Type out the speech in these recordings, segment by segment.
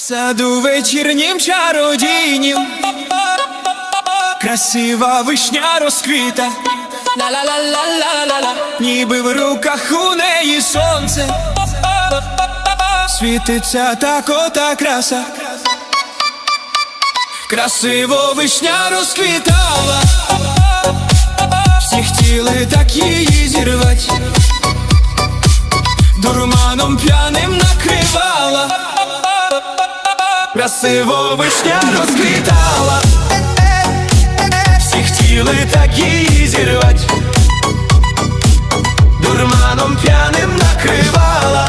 саду вечірнім чародійнім красива вишня розквіта, ла-ла-ла-ла-ла-ла, ніби в руках у неї сонце, світиться та краса. Красиво вишня розквітала, всі хотіли так її зірвать, дурманом п'яним накривала. Красиво вишня розквітала, всі хотіли так її зірвать, дурманом п'яним накривала.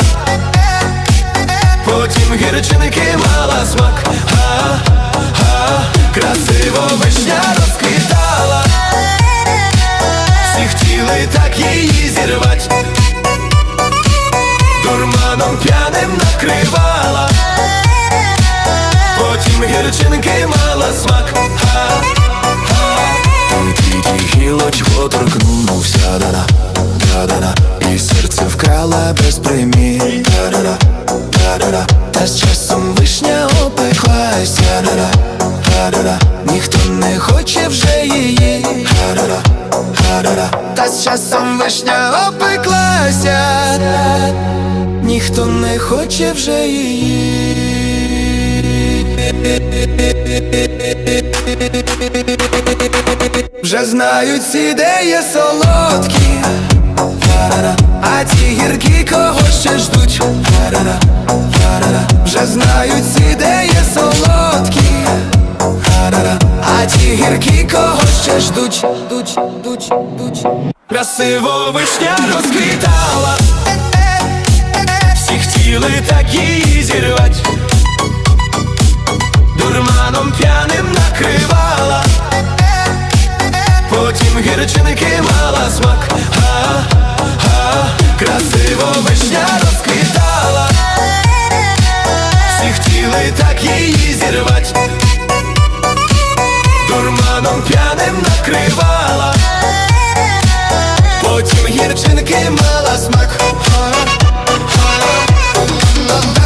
Потім гірчинки мала смак, красиво вишня розквітала, всі хотіли так її зірвать, дурманом п'яним накривала. Потім гірчинки мала смак, Тільки гілочку торкнувся, да-да, і серце вкрала без примір, да-да, та з часом вишня опеклася, да-да, ніхто не хоче вже її, да-да, та з часом вишня опеклася, ніхто не хоче вже її. Вже знають всі, де є солодкі, а ті гіркі кого ще ждуть, вже знають всі, де є солодкі, а ті гіркі кого ще ждуть. Красиво вишня розквітала, всі хотіли так її зірвать, дурманом п'яним накривала. Потім гірчинки мала смак, красиво вишня розквітала, всі хотіли так її зірвать, дурманом п'яним накривала. Потім гірчинки мала смак.